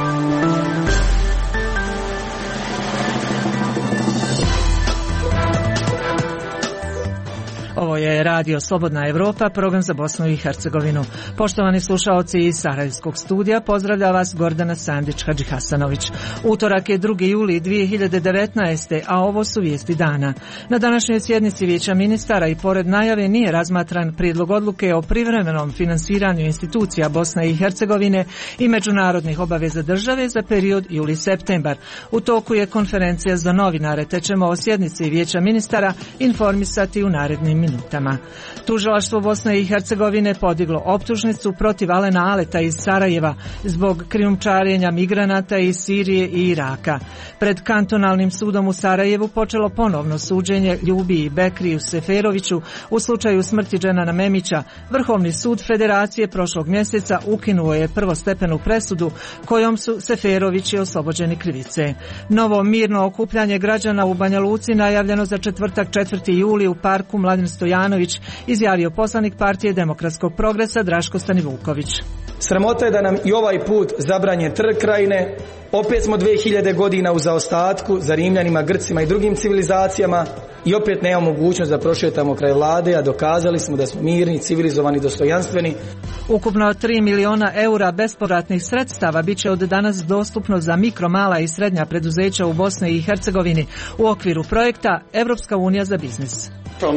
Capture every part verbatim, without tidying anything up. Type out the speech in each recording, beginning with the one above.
Ovo je Radio Slobodna Evropa, program za Bosnu i Hercegovinu. Poštovani slušaoci iz Sarajevskog studija, pozdravlja vas Gordana Sandić-Hadžihasanović. Utorak je drugi juli dvije hiljade devetnaeste. a ovo su vijesti dana. Na današnjoj sjednici Vijeća ministara i pored najave nije razmatran prijedlog odluke o privremenom finansiranju institucija Bosne i Hercegovine i međunarodnih obaveza države za period juli-septembar. U toku je konferencija za novinare, te ćemo o sjednici Vijeća ministara informisati u narednim minutama. Tužilaštvo Bosne i Hercegovine podiglo optužnicu protiv Alena Aleta iz Sarajeva zbog krijumčarenja migranata iz Sirije i Iraka. Pred kantonalnim sudom u Sarajevu počelo ponovno suđenje Ljubiji Bekriju Seferoviću u slučaju smrti Dženana Memića. Vrhovni sud Federacije prošlog mjeseca ukinuo je prvostepenu presudu kojom su Seferovići oslobođeni krivice. Novo mirno okupljanje građana u Banja Luci najavljeno za četvrtak četvrti juli u parku Mladen Stojanović, izjavio poslanik Partije demokratskog progresa Draško Stanivuković. Sramota je da nam i ovaj put zabranjen trg krajine. Opet smo dvije hiljade godina u zaostatku za Rimljanima, Grcima i drugim civilizacijama i opet nemamo mogućnost da prošetamo kraj vlade, a dokazali smo da smo mirni, civilizovani, dostojanstveni. Ukupno tri miliona eura bespovratnih sredstava bit će od danas dostupno za mikro, mala i srednja preduzeća u Bosni i Hercegovini u okviru projekta Evropska unija za biznis.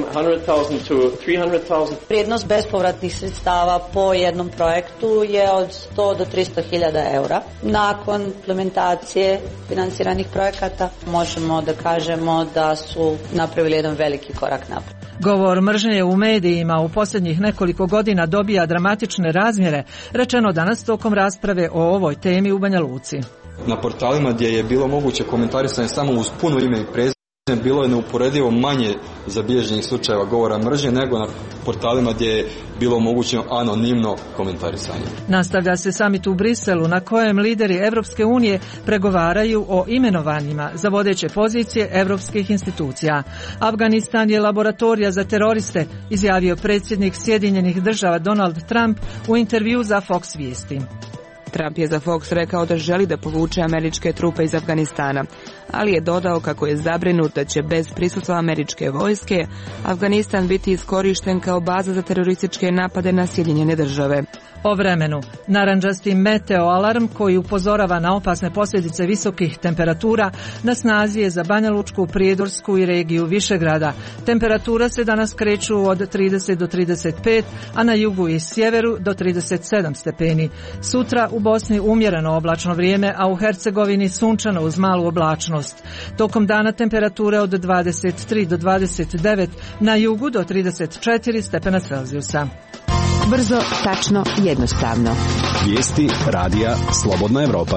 Vrijednost bespovratnih sredstava po jednom projektu je od sto do tristo hiljada eura. Nakon implementacije financiranih projekata možemo da kažemo da su napravili jedan veliki korak naprijed. Govor mržnje u medijima u posljednjih nekoliko godina dobija dramatične razmjere, rečeno danas tokom rasprave o ovoj temi u Banja Luci. Na portalima gdje je bilo moguće komentarisanje samo uz puno ime i prezime, bilo je neuporedivo manje zabilježenih slučajeva govora mržnje nego na portalima gdje je bilo omogućeno anonimno komentarisanje. Nastavlja se samit u Briselu na kojem lideri Evropske unije pregovaraju o imenovanjima za vodeće pozicije evropskih institucija. Afganistan je laboratorija za teroriste, izjavio predsjednik Sjedinjenih država Donald Trump u intervju za Fox vijesti. Trump je za Fox rekao da želi da povuče američke trupe iz Afganistana, ali je dodao kako je zabrinut da će bez prisustva američke vojske Afganistan biti iskorišten kao baza za terorističke napade na Sjedinjene države. O vremenu. Narandžasti meteo alarm koji upozorava na opasne posljedice visokih temperatura na snazi je za Banja Lučku, Prijedorsku i regiju Višegrada. Temperatura se danas kreću od trideset do trideset pet, a na jugu i sjeveru do trideset sedam stepeni. Sutra u Bosni umjereno oblačno vrijeme, a u Hercegovini sunčano uz malu oblačnost. Tokom dana temperature od dvadeset tri do dvadeset devet, na jugu do trideset četiri stepena Celzijusa. Brzo, tačno, jednostavno. Vijesti Radija Slobodna Evropa.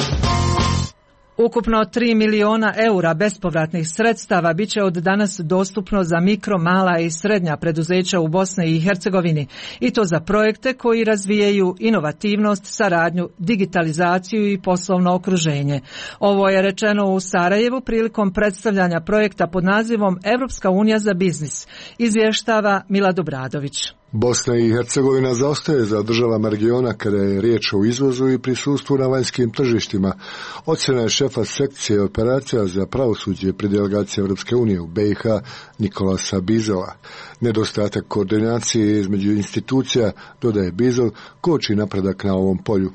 Ukupno tri miliona eura bespovratnih sredstava bit će od danas dostupno za mikro, mala i srednja preduzeća u Bosni i Hercegovini i to za projekte koji razvijaju inovativnost, saradnju, digitalizaciju i poslovno okruženje. Ovo je rečeno u Sarajevu prilikom predstavljanja projekta pod nazivom Evropska unija za biznis, izvještava Milad Obradović. Bosna i Hercegovina zaostaje za državama regiona kada je riječ o izvozu i prisustvu na vanjskim tržištima. Ocjena je šefa sekcije operacija za pravosuđe pri delegaciji Evropske unije u B i H Nikolasa Bizela. Nedostatak koordinacije između institucija, dodaje Bizel, koči napredak na ovom polju.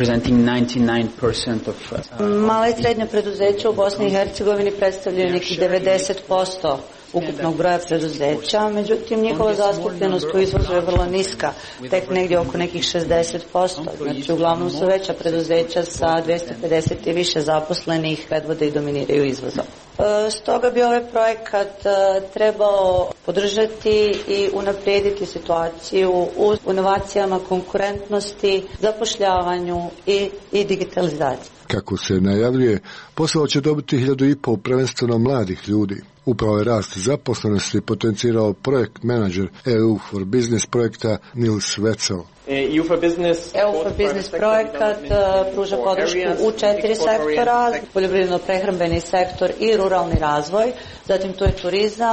Mala i srednja preduzeća u Bosni i Hercegovini predstavljaju nekih devedeset posto ukupnog broja preduzeća, međutim njihova zastupljenost u izvozu je vrlo niska, tek negdje oko nekih šezdeset posto. Znači uglavnom su veća preduzeća sa dvjesto pedeset i više zaposlenih predvode i dominiraju izvozom. Stoga bi ovaj projekat trebao podržati i unaprijediti situaciju u inovacijama, konkurentnosti, zapošljavanju i, i digitalizaciji. Kako se najavljuje, posao će dobiti hiljadu i pol prvenstveno mladih ljudi. Upravo je rast zaposlenosti potencirao projekt menadžer E U for Business projekta Nils Wetzel. E U for Business, E U for Business projekat pruža podršku u četiri sektora, poljoprivredno-prehrambeni sektor i ruralni razvoj, zatim to je turizam,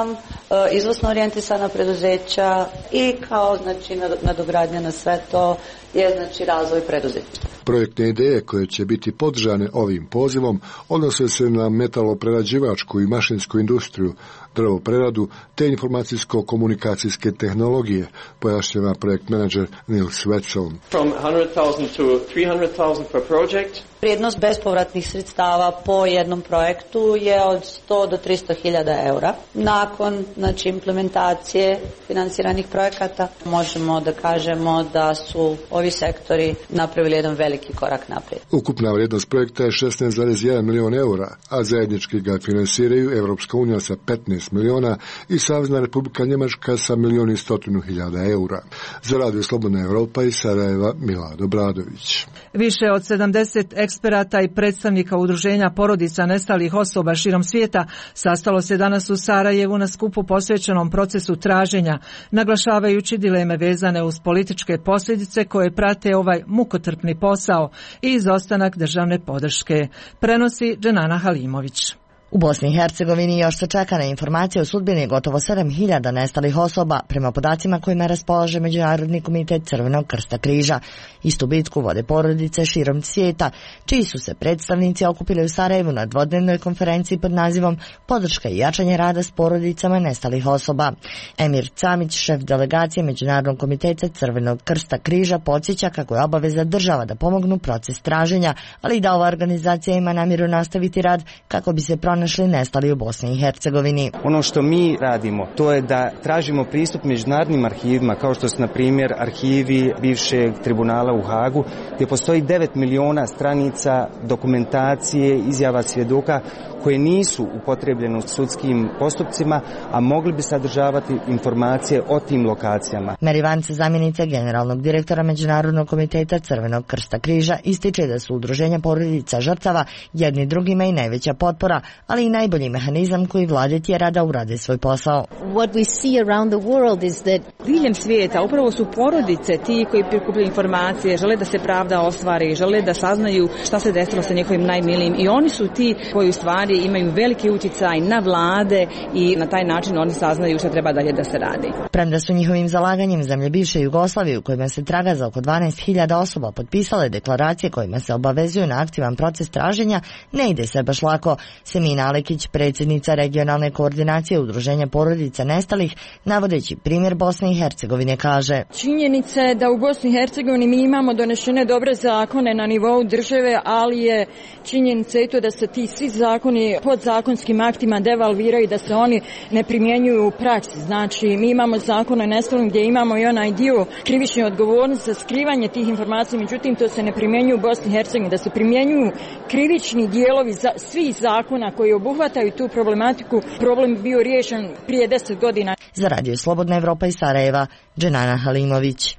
izvozno orijentisana preduzeća i kao znači nadogradnja na sve to je znači razvoj preduzetništva. Projektne ideje koje će biti podržane ovim pozivom odnose se na metaloprerađivačku i mašinsku industriju, drvopreradu te informacijsko-komunikacijske tehnologije, pojašnjava projekt menadžer Nils Wetzel. From one hundred thousand to three hundred thousand per project. Vrijednost bespovratnih sredstava po jednom projektu je od sto do tristo hiljada eura. Nakon znači, implementacije financiranih projekata možemo da kažemo da su ovi sektori napravili jedan veliki korak naprijed. Ukupna vrijednost projekta je šesnaest zarez jedan milion eura, a zajednički ga finansiraju Evropska unija sa petnaest miliona i Savezna Republika Njemačka sa milion i stotinu hiljada eura. Za Radio Slobodna Evropa iz Sarajeva Milad Obradović. Više od sedamdeset eksperata i predstavnika udruženja porodica nestalih osoba širom svijeta sastalo se danas u Sarajevu na skupu posvećenom procesu traženja, naglašavajući dileme vezane uz političke posljedice koje prate ovaj mukotrpni posao i izostanak državne podrške. Prenosi Dženana Halimović. U Bosni i Hercegovini još se čeka na informacije o sudbini gotovo sedam hiljada nestalih osoba, prema podacima kojima raspolaže Međunarodni komitet Crvenog krsta križa. Istu bitku vode porodice širom svijeta, čiji su se predstavnici okupili u Sarajevu na dvodnevnoj konferenciji pod nazivom Podrška i jačanje rada s porodicama nestalih osoba. Emir Camić, šef delegacije Međunarodnog komiteta Crvenog krsta križa, podsjeća kako je obaveza država da pomognu proces traženja, ali i da ova organizacija ima namjeru nastaviti rad kako bi se pronašli našli nestali u Bosni i Hercegovini. Ono što mi radimo, to je da tražimo pristup međunarodnim arhivima, kao što su na primjer arhivi bivšeg tribunala u Hagu, gdje postoji devet miliona stranica dokumentacije, izjava svjedoka koje nisu upotrebljene u sudskim postupcima, a mogli bi sadržavati informacije o tim lokacijama. Meri Vance, zamjenica generalnog direktora Međunarodnog komiteta Crvenog krsta križa, ističe da su udruženja porodica žrtava jedni drugima i najveća potpora, ali i najbolji mehanizam koji vlade tjera da urade svoj posao. What we see around the world is that diljem svijeta upravo su porodice ti koji prikupljaju informacije, žele da se pravda ostvari, žele da saznaju šta se desilo sa njihovim najmilijim i oni su ti koji u stvari imaju veliki utjecaj na vlade i na taj način oni saznaju šta treba dalje da se radi. Premda su njihovim zalaganjem zemlje bivše Jugoslavije u kojima se traga za oko dvanaest hiljada osoba potpisale deklaracije kojima se obavezuju na aktivan proces traženja, ne ide se baš lako. Semina Alekić, predsjednica regionalne koordinacije udruženja porodica nestalih, navodeći primjer Bosne i Hercegovine, kaže: činjenica je da u Bosni i Hercegovini mi imamo donešene dobre zakone na nivou države, ali je činjenica i to da se ti svi zakoni podzakonskim aktima devalviraju, da se oni ne primjenjuju u praksi. Znači, mi imamo zakon o nestalim gdje imamo i onaj dio krivične odgovornosti za skrivanje tih informacija, međutim to se ne primjenjuje u Bosni i Hercegovini, da se primjenjuju krivični dijelovi za svih zakona koji obuhvataju tu problematiku. Problem bio riješen prije deset godina. Za Radio Slobodna Evropa iz Sarajeva, Dženana Halimović.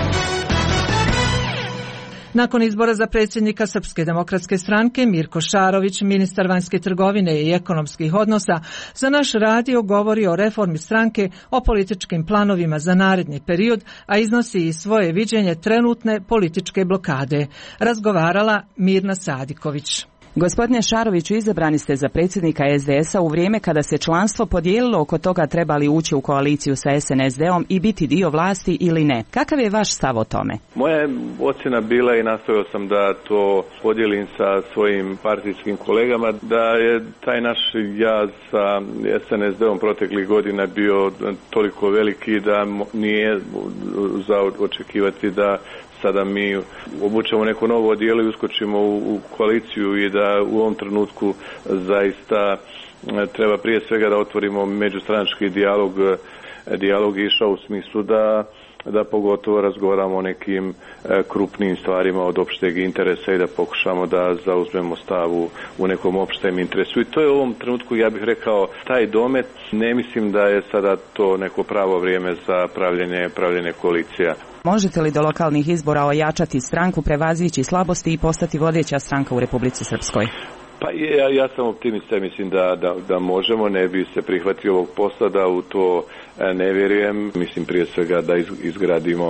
Nakon izbora za predsjednika Srpske demokratske stranke, Mirko Šarović, ministar vanjske trgovine i ekonomskih odnosa, za naš radio govori o reformi stranke, o političkim planovima za naredni period, a iznosi i svoje viđenje trenutne političke blokade. Razgovarala Mirna Sadiković. Gospodine Šaroviću, izabrani ste za predsjednika es de es a u vrijeme kada se članstvo podijelilo oko toga treba li ući u koaliciju sa es en es de-om i biti dio vlasti ili ne. Kakav je vaš stav o tome? Moja ocjena bila i nastojao sam da to podijelim sa svojim partijskim kolegama, da je taj naš jaz sa es en es de-om proteklih godina bio toliko veliki da nije za očekivati da sada mi obučemo neko novo odijelo i uskočimo u, u koaliciju i da u ovom trenutku zaista treba prije svega da otvorimo međustranački dijalog, dijalog išao u smislu da da pogotovo razgovaramo o nekim krupnim stvarima od opšteg interesa i da pokušamo da zauzmemo stav u, u nekom opštem interesu. I to je u ovom trenutku, ja bih rekao, taj domet. Ne mislim da je sada to neko pravo vrijeme za pravljenje, pravljenje koalicija. Možete li do lokalnih izbora ojačati stranku, prevazići slabosti i postati vodeća stranka u Republici Srpskoj? Pa ja, ja sam optimista, mislim da, da, da možemo, ne bi se prihvatio ovog posla, da u to ne vjerujem. Mislim prije svega da izgradimo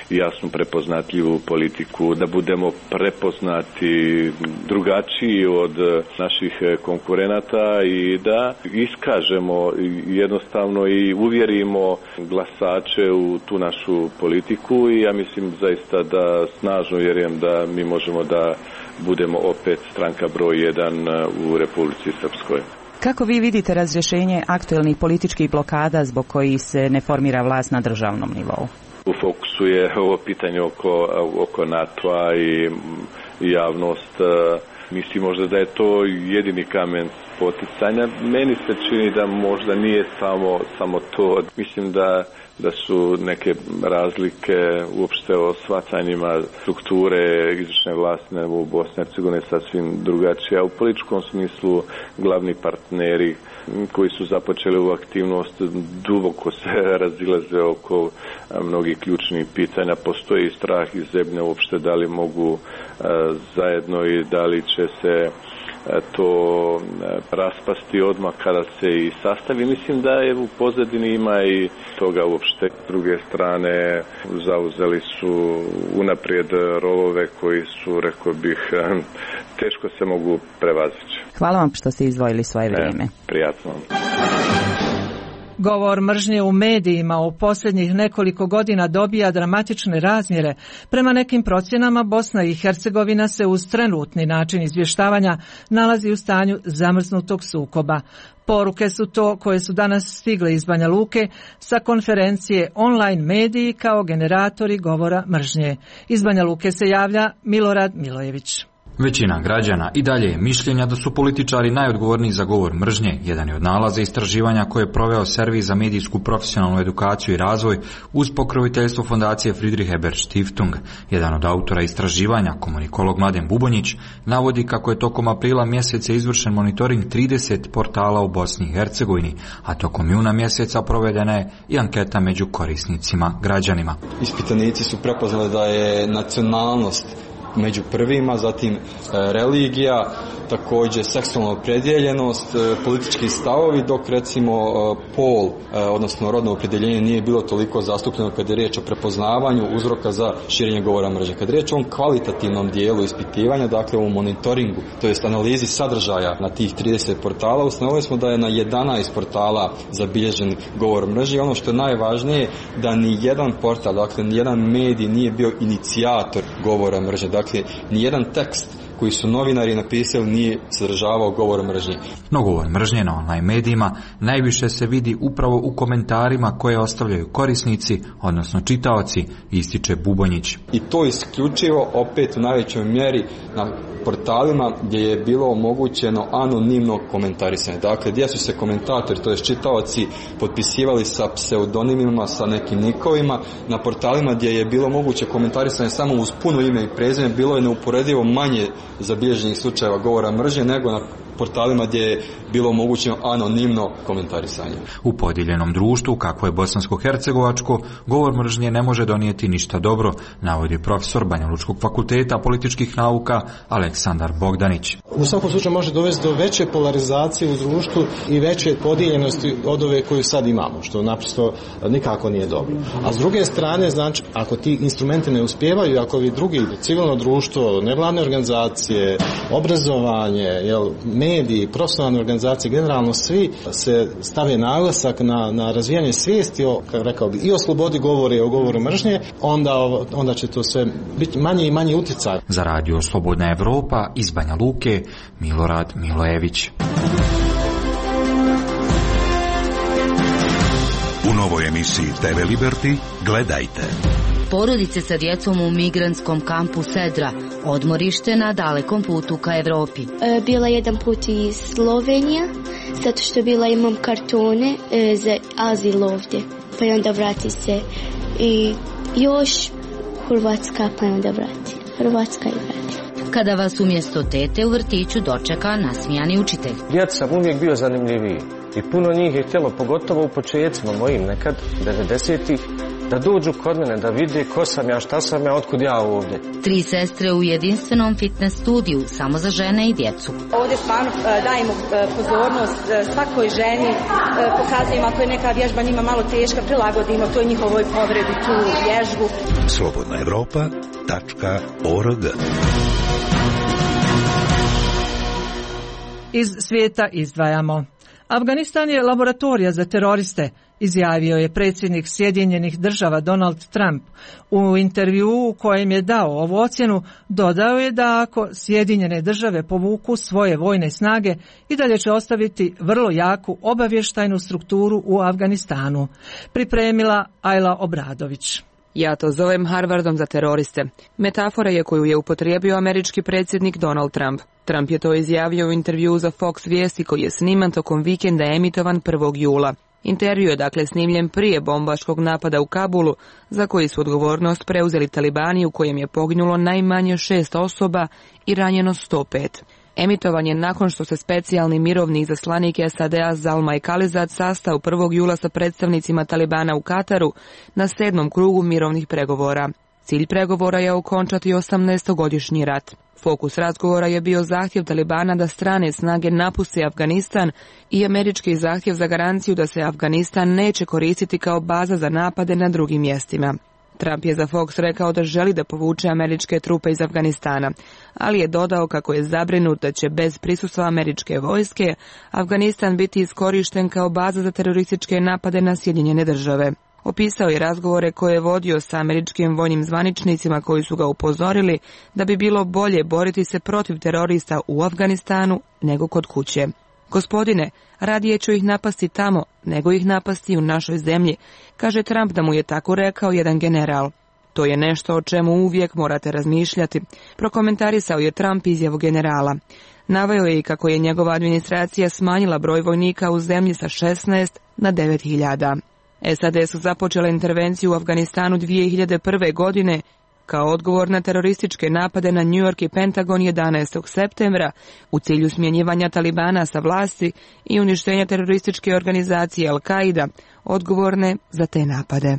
jasnu prepoznatljivu politiku, da budemo prepoznati drugačiji od naših konkurenata i da iskažemo jednostavno i uvjerimo glasače u tu našu politiku i ja mislim zaista da snažno vjerujem da mi možemo da budemo opet stranka broj jedan u Republici Srpskoj. Kako vi vidite razrješenje aktuelnih političkih blokada zbog kojih se ne formira vlast na državnom nivou? U fokusu je ovo pitanje oko, oko NATO-a i javnost. Mislim možda da je to jedini kamen spoticanja. Meni se čini da možda nije samo, samo to. Mislim da da su neke razlike uopšte o shvatanjima strukture izvršne vlasti u Bosni i Hercegovini sasvim drugačije, a u političkom smislu glavni partneri koji su započeli ovu aktivnost duboko se razilaze oko mnogih ključnih pitanja. Postoji strah i zebnja uopšte da li mogu zajedno i da li će se to raspasti odmah kada se i sastavi. Mislim da je u pozadini ima i toga uopšte. S druge strane zauzeli su unaprijed rovove koji su, rekao bih, teško se mogu prevazići. Hvala vam što ste izdvojili svoje vrijeme. E, prijatno. Govor mržnje u medijima u posljednjih nekoliko godina dobija dramatične razmjere. Prema nekim procjenama Bosna i Hercegovina se uz trenutni način izvještavanja nalazi u stanju zamrznutog sukoba. Poruke su to koje su danas stigle iz Banja Luke sa konferencije online mediji kao generatori govora mržnje. Iz Banja Luke se javlja Milorad Milojević. Većina građana i dalje je mišljenja da su političari najodgovorniji za govor mržnje. Jedan je od nalaza istraživanja koje je proveo servis za medijsku profesionalnu edukaciju i razvoj uz pokroviteljstvo fondacije Friedrich Ebert Stiftung. Jedan od autora istraživanja, komunikolog Mladen Bubonjić, navodi kako je tokom aprila mjeseca izvršen monitoring trideset portala u Bosni i Hercegovini, a tokom juna mjeseca provedena je i anketa među korisnicima građanima. Ispitanici su prepoznali da je nacionalnost među prvima, zatim e, religija, također seksualna opredjeljenost, e, politički stavovi, dok recimo e, pol, e, odnosno rodno opredjeljenje nije bilo toliko zastupljeno kada je riječ o prepoznavanju uzroka za širenje govora mržnje. Kada je riječ o ovom kvalitativnom dijelu ispitivanja, dakle u monitoringu, to jest analizi sadržaja na tih trideset portala, ustanovili smo da je na jedanaest portala zabilježen govor mržnje. Ono što je najvažnije, da ni jedan portal, dakle ni jedan medij nije bio inicijator govora mržnje. Dakle, nijedan tekst koji su novinari napisali nije sadržavao govor mržnje. No govor mržnje na online medijima najviše se vidi upravo u komentarima koje ostavljaju korisnici, odnosno čitaoci, ističe Bubonjić. I to isključivo opet u najvećoj mjeri na portalima gdje je bilo omogućeno anonimno komentarisanje. Dakle, gdje su se komentatori, to jest čitaoci, potpisivali sa pseudonimima, sa nekim nikovima. Na portalima gdje je bilo moguće komentarisanje samo uz puno ime i prezime, bilo je neuporedivo manje zabilježenih slučajeva govora mržnje nego na portalima gdje je bilo omogućeno anonimno komentarisanje. U podijeljenom društvu, kako je bosansko-hercegovačko, govor mržnje ne može donijeti ništa dobro, navodi profesor Banja Lučkog fakulteta političkih nauka Aleksandar Bogdanić. U svakom slučaju može dovesti do veće polarizacije u društvu i veće podijeljenosti od ove koju sad imamo, što naprosto nikako nije dobro. A s druge strane, znači, ako ti instrumenti ne uspijevaju, ako vi drugi, civilno društvo, nevladne organizacije, obrazovanje, jel, mediji, profesionalne organizacije, generalno svi se stave naglasak na, na razvijanje svijesti o, kako rekao bi, i o slobodi govora i o govoru mržnje, onda, onda će to sve biti manje i manje utjecaj. Za radio Slobodna Evropa iz Banja Luke, Milorad Milojević. U novoj emisiji te ve Liberty gledajte. Porodice sa djecom u migrantskom kampu Sedra, odmorište na dalekom putu ka Evropi. E, bila jedan put iz Slovenija, zato što bila imam kartone e, za azil ovdje, pa onda vrati se. I još Hrvatska, pa onda vrati. Hrvatska i vrati. Kada vas umjesto tete u vrtiću dočeka nasmijani učitelj. Djeca sam uvijek bio zanimljiviji i puno njih je htjelo, pogotovo u početcima mojim nekad, devedesetih, Da dođu kod mene, da vide ko sam ja, šta sam ja, otkud ja ovdje. Tri sestre u jedinstvenom fitness studiju, samo za žene i djecu. Ovdje stvarno dajemo pozornost svakoj ženi, pokazujemo ako je neka vježba njima malo teška, prilagodimo toj njihovoj povredi tu vježbu. slobodna evropa tačka org. Iz svijeta izdvajamo. Afganistan je laboratorija za teroriste, izjavio je predsjednik Sjedinjenih država Donald Trump. U intervjuu u kojem je dao ovu ocjenu, dodao je da ako Sjedinjene države povuku svoje vojne snage, i dalje će ostaviti vrlo jaku obavještajnu strukturu u Afganistanu. Pripremila Ajla Obradović. Ja to zovem Harvardom za teroriste. Metafora je koju je upotrijebio američki predsjednik Donald Trump. Trump je to izjavio u intervjuu za Fox vijesti koji je sniman tokom vikenda emitovan prvog jula. Intervju je dakle snimljen prije bombaškog napada u Kabulu, za koji su odgovornost preuzeli talibani, u kojem je poginulo najmanje šest osoba i ranjeno sto pet. Emitovan je nakon što se specijalni mirovni izaslanik S A D-a Zalmay Khalilzad sastao prvog jula sa predstavnicima Talibana u Kataru na sedmom krugu mirovnih pregovora. Cilj pregovora je okončati osamnaestogodišnji rat. Fokus razgovora je bio zahtjev Talibana da strane snage napuste Afganistan i američki zahtjev za garanciju da se Afganistan neće koristiti kao baza za napade na drugim mjestima. Trump je za Fox rekao da želi da povuče američke trupe iz Afganistana, ali je dodao kako je zabrinut da će bez prisustva američke vojske Afganistan biti iskorišten kao baza za terorističke napade na Sjedinjene države. Opisao je razgovore koje je vodio sa američkim vojnim zvaničnicima koji su ga upozorili da bi bilo bolje boriti se protiv terorista u Afganistanu nego kod kuće. Gospodine, radije ću ih napasti tamo nego ih napasti u našoj zemlji, kaže Trump da mu je tako rekao jedan general. To je nešto o čemu uvijek morate razmišljati, prokomentarisao je Trump izjavu generala. Naveo je i kako je njegova administracija smanjila broj vojnika u zemlji sa šesnaest na devet hiljada. S A D su započele intervenciju u Afganistanu dvije hiljade prve. godine kao odgovor na terorističke napade na New York i Pentagon jedanaestog septembra u cilju smjenjivanja Talibana sa vlasti i uništenja terorističke organizacije Al-Qaida, odgovorne za te napade.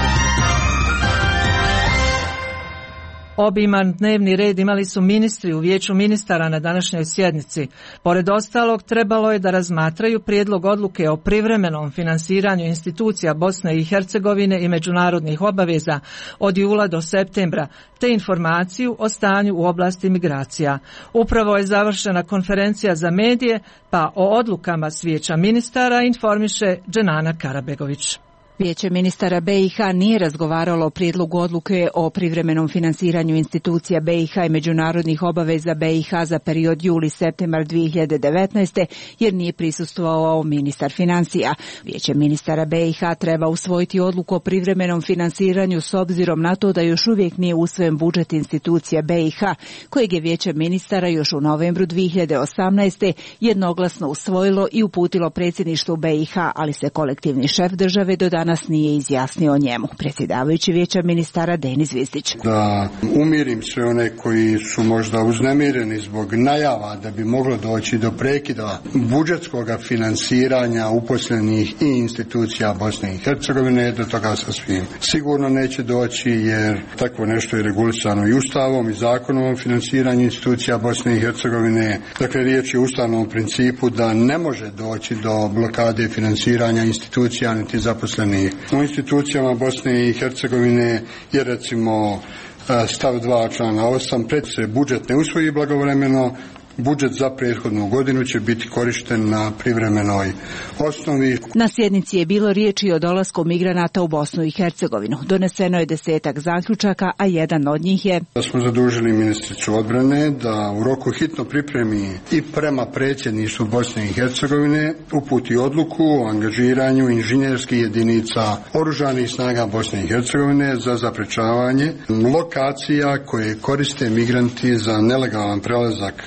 Obiman dnevni red imali su ministri u vijeću ministara na današnjoj sjednici. Pored ostalog, trebalo je da razmatraju prijedlog odluke o privremenom finansiranju institucija Bosne i Hercegovine i međunarodnih obaveza od jula do septembra, te informaciju o stanju u oblasti migracija. Upravo je završena konferencija za medije, pa o odlukama s vijeća ministara informiše Dženana Karabegović. Vijeće ministara B i H nije razgovaralo o prijedlogu odluke o privremenom finansiranju institucija B i H i međunarodnih obaveza B i H za period juli-septembar dvije hiljade devetnaeste. jer nije prisustvovao ministar financija. Vijeće ministara B i H treba usvojiti odluku o privremenom finansiranju s obzirom na to da još uvijek nije usvojen budžet institucija B i H, kojeg je Vijeće ministara još u novembru dvije hiljade osamnaeste. jednoglasno usvojilo i uputilo predsjedništvu B i H, ali se kolektivni šef države do danas nas nije izjasnio o njemu. Predsjedavajući vijeća ministara Denis Zvizdić. Da umirim sve one koji su možda uznemireni zbog najava da bi moglo doći do prekida budžetskog finansiranja uposlenih i institucija Bosne i Hercegovine, do toga sasvim sigurno neće doći, jer takvo nešto je regulisano i Ustavom i Zakonom o finansiranju institucija Bosne i Hercegovine. Dakle, riječ je o ustavnom principu da ne može doći do blokade finansiranja institucija niti zaposlenih. U institucijama Bosne i Hercegovine je recimo stav dva člana osam, pred se budžet ne usvoji blagovremeno, budžet za prethodnu godinu će biti korišten na privremenoj osnovi. Na sjednici je bilo riječi o dolasku migranata u Bosnu i Hercegovinu. Doneseno je desetak zaključaka, a jedan od njih je... Da smo zadužili ministricu odbrane da u roku hitno pripremi i prema predsjedništvu Bosne i Hercegovine uputi odluku o angažiranju inženjerskih jedinica oružanih snaga Bosne i Hercegovine za zaprečavanje lokacija koje koriste migranti za nelegalan prelazak granice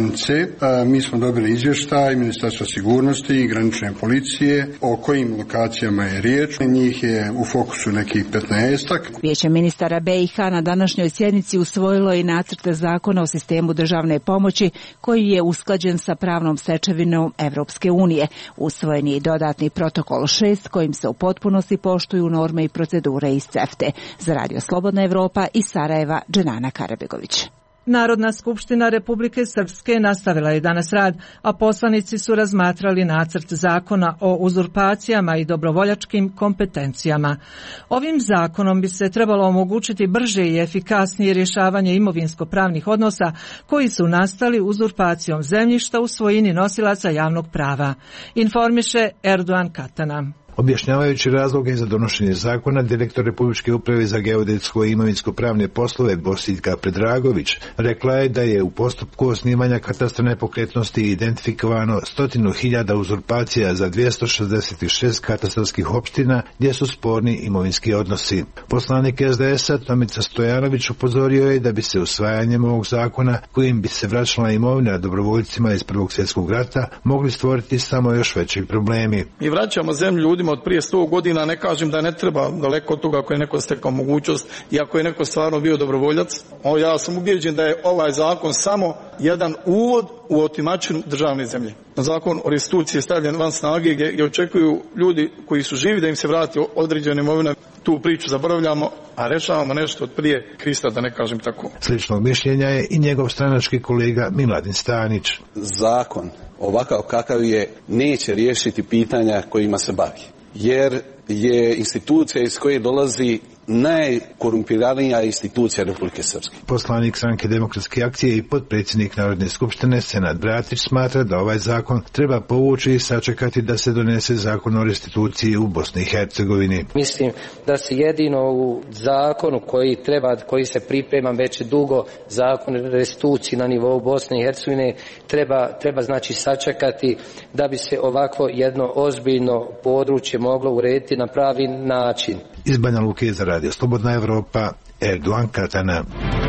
granice. Mi smo dobili izvještaj Ministarstva sigurnosti i granične policije o kojim lokacijama je riječ. Njih je u fokusu nekih petnaestak. Vijeće ministara B i H na današnjoj sjednici usvojilo i nacrt zakona o sistemu državne pomoći koji je usklađen sa pravnom stečevinom Evropske unije. Usvojen je i dodatni protokol šest kojim se u potpunosti poštuju norme i procedure iz CEFTA-e. Za Radio Slobodna Evropa iz Sarajeva, Dženana Karabegović. Narodna skupština Republike Srpske nastavila je danas rad, a poslanici su razmatrali nacrt zakona o uzurpacijama i dobrovoljačkim kompetencijama. Ovim zakonom bi se trebalo omogućiti brže i efikasnije rješavanje imovinsko-pravnih odnosa koji su nastali uzurpacijom zemljišta u svojini nosilaca javnog prava. Informiše Erdogan Katana. Objašnjavajući razloge za donošenje zakona, direktor Republičke uprave za geodetsko i imovinsko-pravne poslove Bosiljka Predragović rekla je da je u postupku osnivanja katastra nepokretnosti identifikovano stotinu hiljada uzurpacija za dvjesto šezdeset šest katastarskih opština gdje su sporni imovinski odnosi. Poslanik S D S-a Tomica Stojanović upozorio je da bi se usvajanjem ovog zakona, kojim bi se vraćala imovina dobrovoljcima iz Prvog svjetskog rata, mogli stvoriti samo još veći problemi. Mi vraćamo zemlju ljudima od prije sto godina, ne kažem da ne treba, daleko od toga ako je neko stekao mogućnost i ako je neko stvarno bio dobrovoljac. O, ja sam ubijeđen da je ovaj zakon samo jedan uvod u otimačinu državne zemlje. Zakon o restituciji je stavljen van snage gdje, gdje očekuju ljudi koji su živi da im se vrati određene imovine. Tu priču zaboravljamo, a rešavamo nešto od prije Krista, da ne kažem tako. Sličnog mišljenja je i njegov stranački kolega Miladin Stanić. Zakon ovakav kakav je neće riješiti pitanja kojima se bavi, jer je institucija iz koje dolazi najkorumpiranija institucija Republike Srpske. Poslanik Stranke demokratske akcije i potpredsjednik Narodne skupštine Senad Bratić smatra da ovaj zakon treba povući i sačekati da se donese zakon o restituciji u Bosni i Hercegovini. Mislim da se jedino u zakonu koji treba, koji se priprema već dugo, zakon o restituciji na nivou Bosne i Hercegovine, treba, treba znači sačekati da bi se ovako jedno ozbiljno područje moglo urediti na pravi način. Iz Banja Luke za Radio Slobodna Evropa, Erdogan Katana.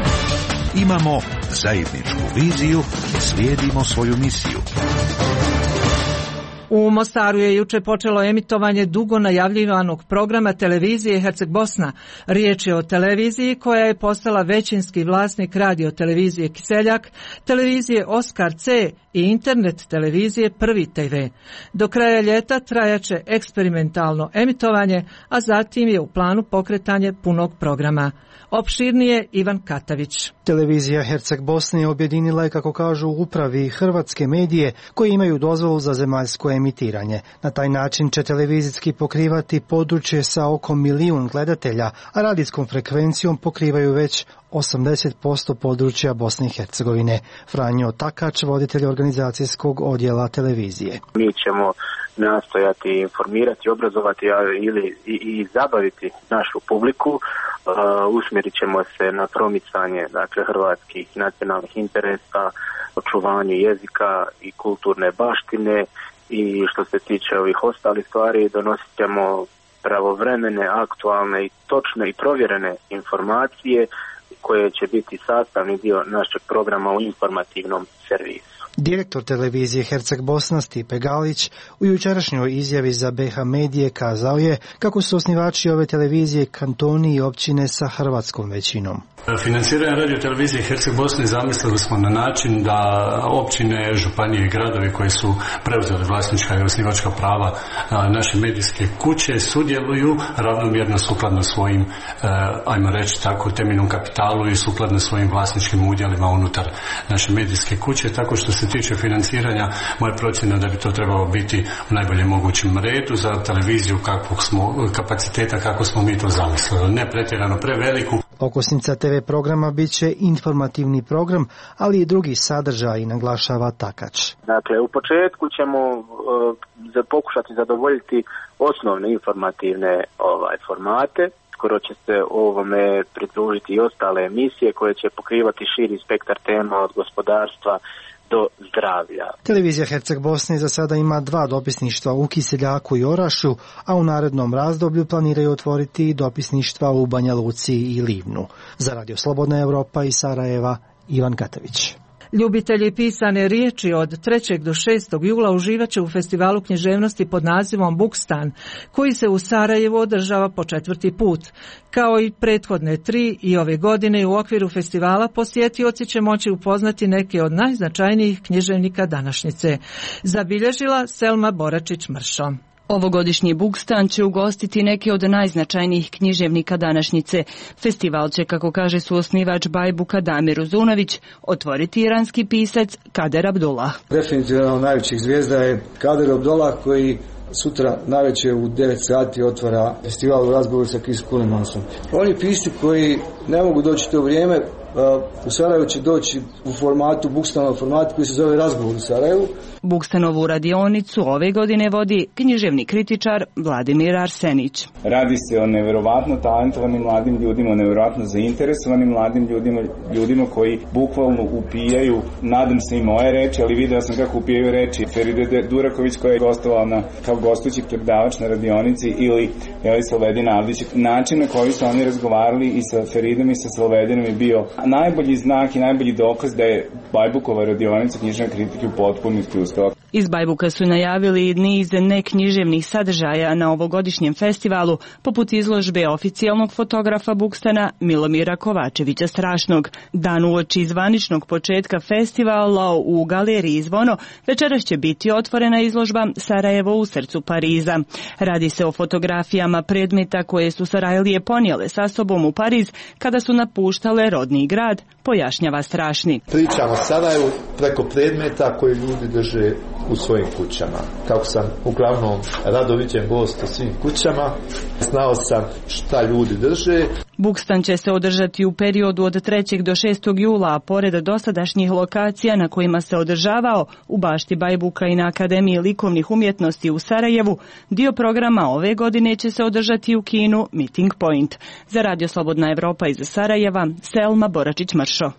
Imamo zajedničku viziju, slijedimo svoju misiju. U Mostaru je juče počelo emitovanje dugo najavljivanog programa televizije Herceg Bosna. Riječ je o televiziji koja je postala većinski vlasnik radio televizije Kiseljak, televizije Oskar C i internet televizije Prvi T V. Do kraja ljeta trajaće eksperimentalno emitovanje, a zatim je u planu pokretanje punog programa. Opširnije Ivan Katavić. Televizija Herceg Bosne objedinila je, kako kažu u upravi, hrvatske medije koji imaju dozvolu za zemaljsko emitiranje. Na taj način će televizijski pokrivati područje sa oko milijun gledatelja, a radijskom frekvencijom pokrivaju već osamdeset posto područja Bosne i Hercegovine. Franjo Takač, voditelj organizacijskog odjela televizije. Mi ćemo nastojati informirati, obrazovati ili i, i zabaviti našu publiku. Uh, usmjerit ćemo se na promicanje, dakle, hrvatskih nacionalnih interesa, očuvanju jezika i kulturne baštine, i što se tiče ovih ostalih stvari donosit ćemo pravovremene, aktualne i točne i provjerene informacije koje će biti sastavni dio našeg programa u informativnom servisu. Direktor televizije Herceg Bosna Stipe Galić u jučerašnjoj izjavi za B H medije kazao je kako su osnivači ove televizije kantoni i općine sa hrvatskom većinom. Financiranje radio televizije Herceg Bosne zamislili smo na način da općine, županije i gradovi koji su preuzeli vlasnička i osnivačka prava naše medijske kuće sudjeluju ravnomjerno sukladno svojim, ajmo reći tako, temeljnom kapitalu i sukladno svojim vlasničkim udjelima unutar naše medijske kuće. Tako što se tiče financiranja, moja procjena da bi to trebalo biti u najboljem mogućem redu za televiziju kakvog smo, kapaciteta kako smo mi to zamislili. Ne pretjerano preveliku. Okosnica T V programa bit će informativni program, ali i drugi sadržaj, naglašava Takač. Dakle, u početku ćemo uh, za pokušati zadovoljiti osnovne informativne ovaj formate. Skoro će se ovome pridružiti i ostale emisije koje će pokrivati širi spektar tema od gospodarstva do zdravlja. Televizija Herceg Bosne za sada ima dva dopisništva u Kiseljaku i Orašju, a u narednom razdoblju planiraju otvoriti i dopisništva u Banja Luci i Livnu. Za Radio Slobodna Evropa iz Sarajeva, Ivan Katavić. Ljubitelji pisane riječi od trećeg do šestog jula uživaće u festivalu književnosti pod nazivom Bukstan, koji se u Sarajevu održava po četvrti put. Kao i prethodne tri i ove godine u okviru festivala posjetioci će moći upoznati neke od najznačajnijih književnika današnjice, zabilježila Selma Boračić-Mršo. Ovogodišnji Bukstan će ugostiti neke od najznačajnijih književnika današnjice. Festival će, kako kaže suosnivač Bajbuka Damir Uzunović, otvoriti iranski pisac Kader Abdullah. Definitivno najvećih zvijezda je Kader Abdullah koji sutra navečer u devet sati otvara festival u razgovoru sa Chris Kulimansom. Oni pisci koji ne mogu doći to vrijeme, u Sarajevu će doći u formatu, Bukstanov format koji se zove Razgovor u Sarajevu. Bukstanovu radionicu ove godine vodi književni kritičar Vladimir Arsenić. Radi se o nevjerovatno talentovanim mladim ljudima, o nevjerovatno zainteresovanim mladim ljudima, ljudima koji bukvalno upijaju, nadam se i moje reči, ali video sam kako upijaju reči Feride Duraković koja je gostovala na, kao gostujući predavač na radionici, ili Eli Salvedin Avdić. Način na koji su oni razgovarali i sa Feridom i sa Salvedinom je bio najbolji znak i najbolji dokaz da je Bajbukova radionica književne kritike u potpunosti uspela. Iz Bajbuka su najavili niz neknjiževnih sadržaja na ovogodišnjem festivalu, poput izložbe oficijalnog fotografa Bukstana Milomira Kovačevića Strašnog. Dan uoči zvaničnog početka festivala u galeriji Zvono večeras će biti otvorena izložba Sarajevo u srcu Pariza. Radi se o fotografijama predmeta koje su Sarajlije ponijele sa sobom u Pariz kada su napuštale rodni grad, pojašnjava Strašni. Pričamo o Sarajevu preko predmeta koje ljudi drže u svojim kućama. Kako sam uglavnom rado viđen gost u svim kućama, znao sam šta ljudi drže. Bukstan će se održati u periodu od trećeg do šestog jula, a pored dosadašnjih lokacija na kojima se održavao u bašti Bajbuka i na Akademiji likovnih umjetnosti u Sarajevu, dio programa ove godine će se održati u kinu Meeting Point. Za Radio Slobodna Evropa iz Sarajeva, Selma Boračić-Mršo.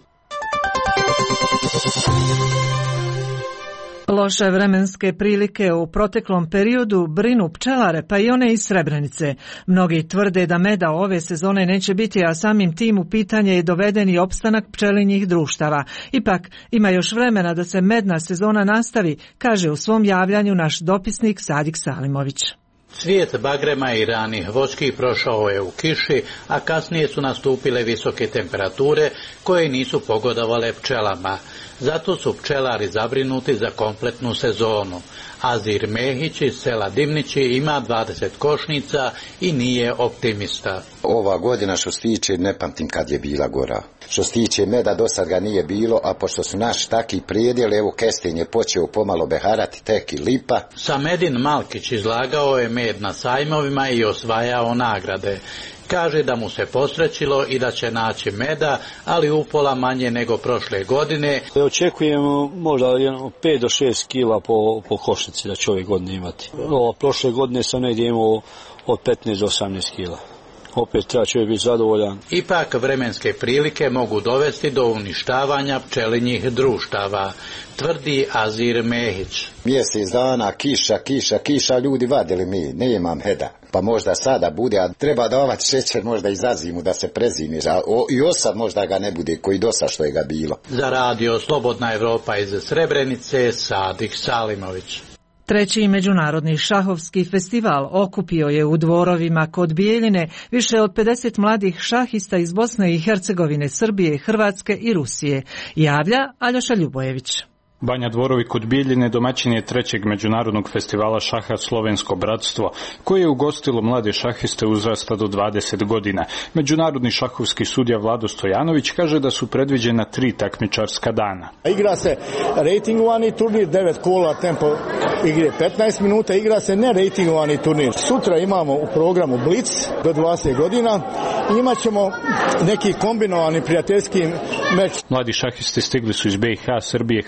Loše vremenske prilike u proteklom periodu brinu pčelare, pa i one iz Srebrenice. Mnogi tvrde da meda ove sezone neće biti, a samim tim u pitanje je doveden i opstanak pčelinjih društava. Ipak, ima još vremena da se medna sezona nastavi, kaže u svom javljanju naš dopisnik Sadik Salimović. Cvijet bagrema i ranih voćki prošao je u kiši, a kasnije su nastupile visoke temperature koje nisu pogodovale pčelama. Zato su pčelari zabrinuti za kompletnu sezonu. Azir Mehić iz sela Dimnići ima dvadeset košnica i nije optimista. Ova godina što se tiče ne pamtim kad je bila gora. Što se tiče meda do sad ga nije bilo, a pošto su naši taki prijedjeli, evo kesten je počeo pomalo beharati, tek i lipa. Samedin Malkić izlagao je med na sajmovima i osvajao nagrade. Kaže da mu se posrećilo i da će naći meda, ali upola manje nego prošle godine. Očekujemo možda pet do šest kila po, po košnici da će ove godine imati. O, prošle godine sam negdje imao od petnaest do osamnaest kila. Opet treba čovjek biti zadovoljan. Ipak vremenske prilike mogu dovesti do uništavanja pčelinjih društava, tvrdi Azir Mehić. Mjesec dana kiša, kiša, kiša, ljudi vadili mi, nema meda. Pa možda sada bude, a treba davati šećer možda i za zimu da se prezimi. I osad možda ga ne bude koji dosa što je ga bilo. Za Radio Slobodna Evropa iz Srebrenice, Sadik Salimović. Treći međunarodni šahovski festival okupio je u dvorovima kod Bijeljine više od pedeset mladih šahista iz Bosne i Hercegovine, Srbije, Hrvatske i Rusije, javlja Aljoša Ljubojević. Banja Dvorovi kod Bijeljine domaćin je trećeg međunarodnog festivala šaha Slovensko bratstvo, koje je ugostilo mlade šahiste uzrasta do dvadeset godina. Međunarodni šahovski sudija Vlado Stojanović kaže da su predviđena tri takmičarska dana. Igra se rejtingovani turnir, devet kola, tempo igre petnaest minuta, igra se ne rejtingovani turnir. Sutra imamo u programu Blitz do dvadeset godina i imat ćemo neki kombinovani prijateljski meč. Mladi šahisti stigli su iz B i H, Srbije, Hrvatske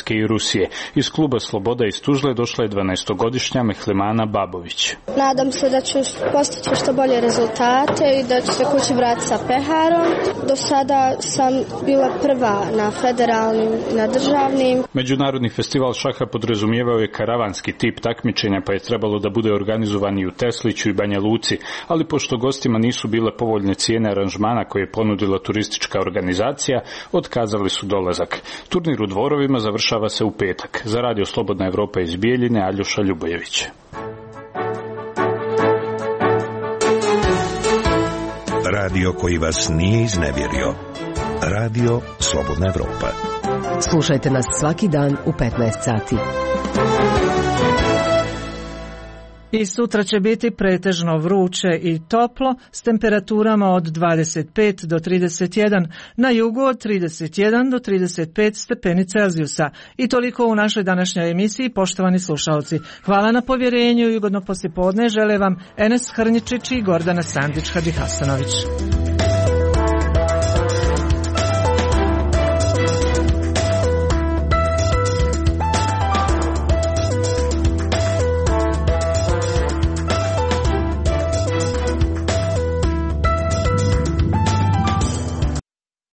Bugarske i Rusije. Iz kluba Sloboda iz Tuzle došla je dvanaestogodišnja Mehlimana Babović. Nadam se da ću postići što bolje rezultate i da ću se kući vratiti sa peharom. Do sada sam bila prva na federalnim i na državnim. Međunarodni festival šaha podrazumijevao je karavanski tip takmičenja, pa je trebalo da bude organizovan i u Tesliću i Banja Luci, ali pošto gostima nisu bile povoljne cijene aranžmana koje je ponudila turistička organizacija, otkazali su dolazak. Turnir u Dvorovima završava se u petak. Za Radio Slobodna Evropa iz Bijeljine, Aljoša Ljubojević. Radio koji vas nije iznevjerio. Radio Slobodna Evropa. Slušajte nas svaki dan u petnaest sati. I sutra će biti pretežno vruće i toplo s temperaturama od dvadeset pet do trideset jedan, na jugu od trideset jedan do trideset pet stepeni Celzijusa. I toliko u našoj današnjoj emisiji, poštovani slušalci. Hvala na povjerenju i ugodno poslijepodne žele vam Enes Hrnjičić i Gordana Sandić Hadžihasanović.